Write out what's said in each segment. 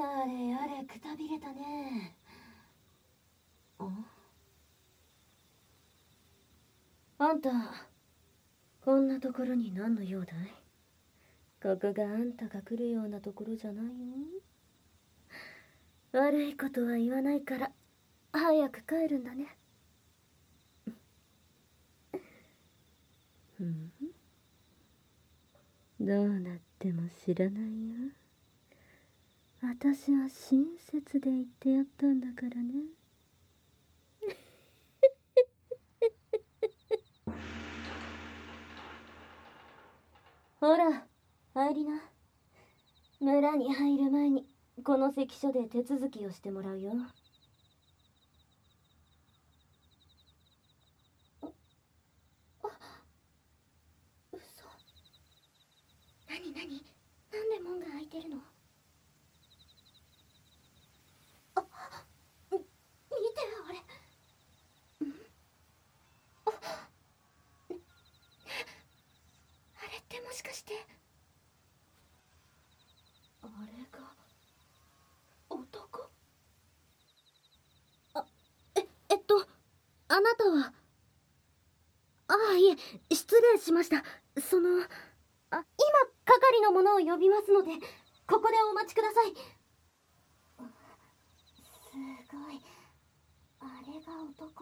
やれやれくたびれたね。あんたこんなところに何の用だい？ここがあんたが来るようなところじゃないよ。悪いことは言わないから早く帰るんだね。どうなっても知らないよ。私は親切で言ってやったんだからね。ほら入りな。村に入る前にこの関所で手続きをしてもらうよ。嘘。何なんで門が開いてるの？見てあれ。あれってもしかしてあれが男？あなたは？いえ、失礼しました。今係の者を呼びますのでここでお待ちください。すごい、あれが男。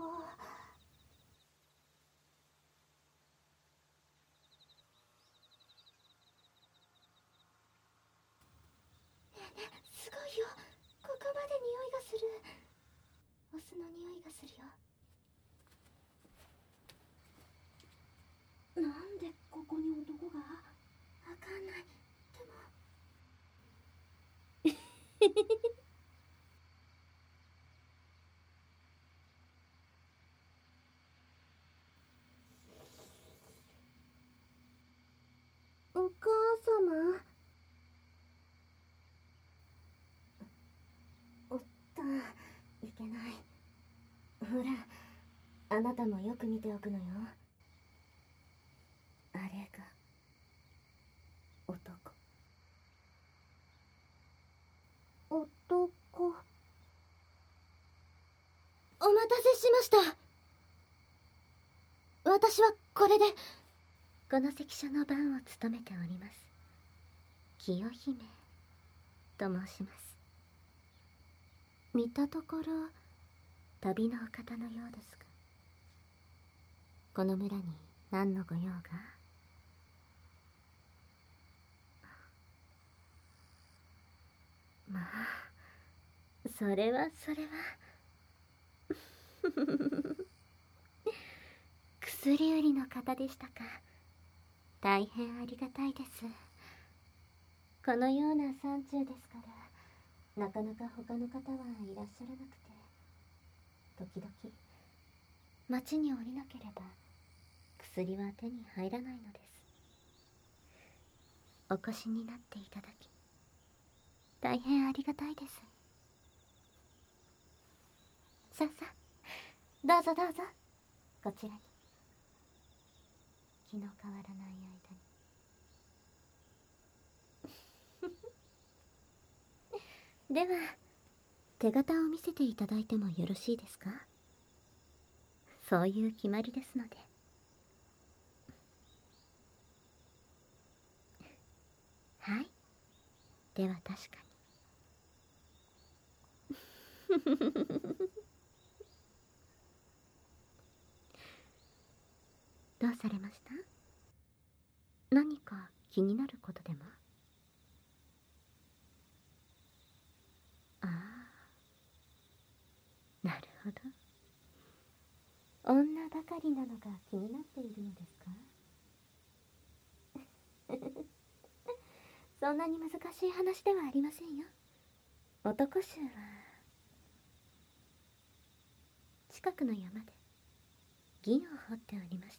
すごいよ、ここまで匂いがする。オスの匂いがするよ。なんでここに男が？わかんない。でもお母様。おっと、いけない。ほら、あなたもよく見ておくのよ。あれが男。お待たせしました。私はこれで。この関所の番を務めております清姫と申します。見たところ旅のお方のようですが、この村に何のご用が？まあ、それは薬売りの方でしたか。大変ありがたいです。このような山中ですから、なかなか他の方はいらっしゃらなくて、時々町に降りなければ薬は手に入らないのです。お越しになっていただき大変ありがたいです。さあさあ、どうぞどうぞ、こちらに。気の変わらない間にでは手形を見せていただいてもよろしいですか？そういう決まりですので。はい、では確かに。どうされました？何か気になることでも？ああ、なるほど。女ばかりなのが気になっているのですか？そんなに難しい話ではありませんよ。男衆は近くの山で銀を掘っておりまして。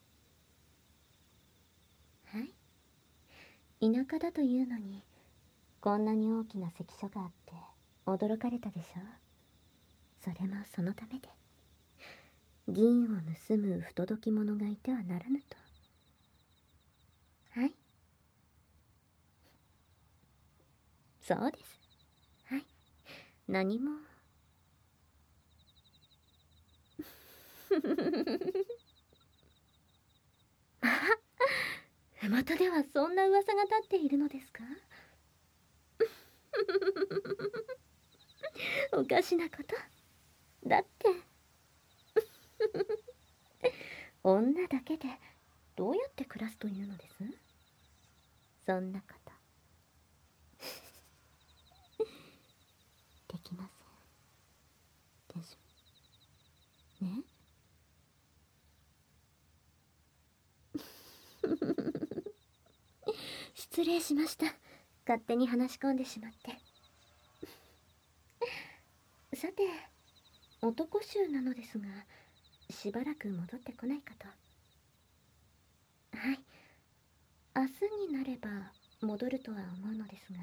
はい、田舎だというのにこんなに大きな関所があって驚かれたでしょう。それもそのためで、銀を盗む不届き者がいてはならぬと。はい、そうです。 何も。麓ではそんな噂が立っているのですか？おかしなこと。だって女だけでどうやって暮らすというのです？そんなことできませんでしょね。失礼しました。勝手に話し込んでしまって。さて、男衆なのですが、しばらく戻ってこないかと。はい。明日になれば戻るとは思うのですが、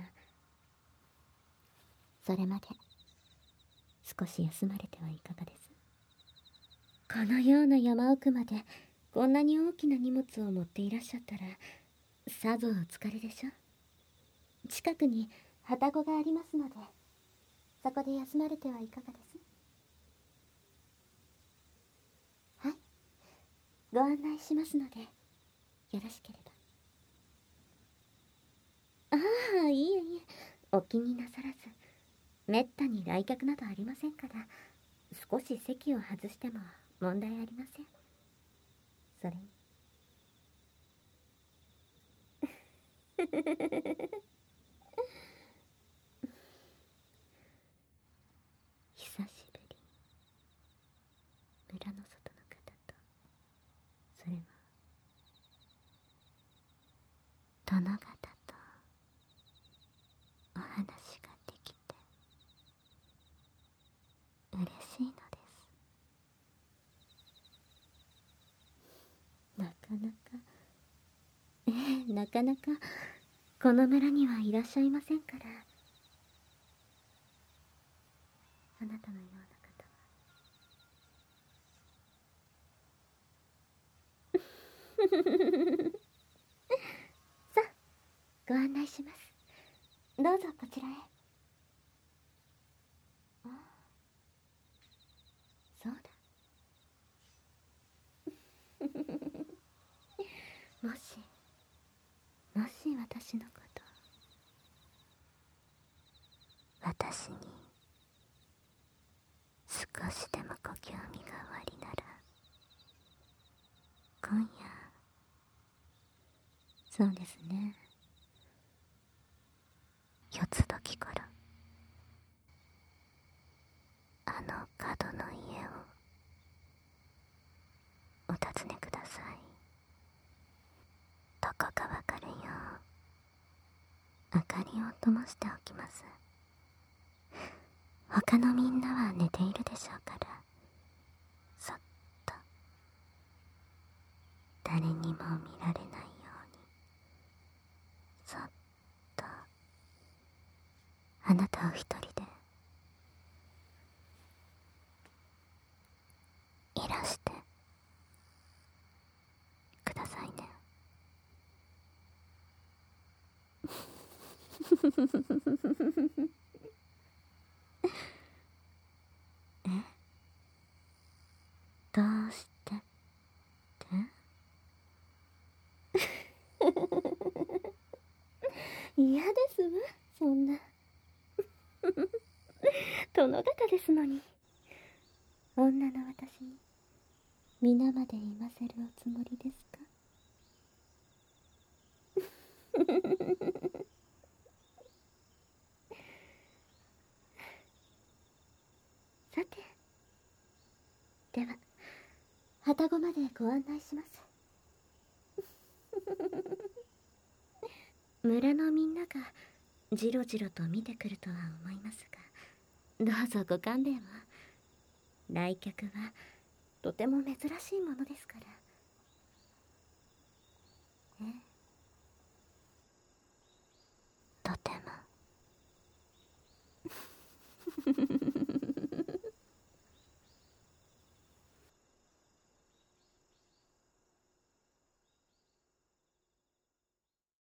それまで少し休まれてはいかがです？このような山奥までこんなに大きな荷物を持っていらっしゃったら、さぞお疲れでしょ。近くに旅籠がありますので、そこで休まれてはいかがです？はい、ご案内しますので、よろしければ。ああ、いえいえ、お気になさらず。めったに来客などありませんから、少し席を外しても問題ありません。それに久しぶりに村の外の方と、それも殿方とお話ができて嬉しいのです。なかなかなかなかこの村にはいらっしゃいませんから。あなたのような方は。さあ、ご案内します。どうぞこちらへ。ああ、そうだ。もし私のこと、私に少しでもご興味がおありなら、今夜、そうですね、四つ時頃、あの角の家をお尋ねください。どこかわかるよう明かりを灯しておきます。他のみんなは寝ているでしょうから、そっと誰にも見られないように、そっとあなたを一人でいらしてくださいね。え、どうして嫌ですわ、そんな。殿方ですのに。女の私に皆まで言わせるおつもりですか？さて、では旅籠までご案内します。村のみんながじろじろと見てくるとは思いますが、どうぞご勘弁を。来客はとても珍しいものですから。ええ、とても。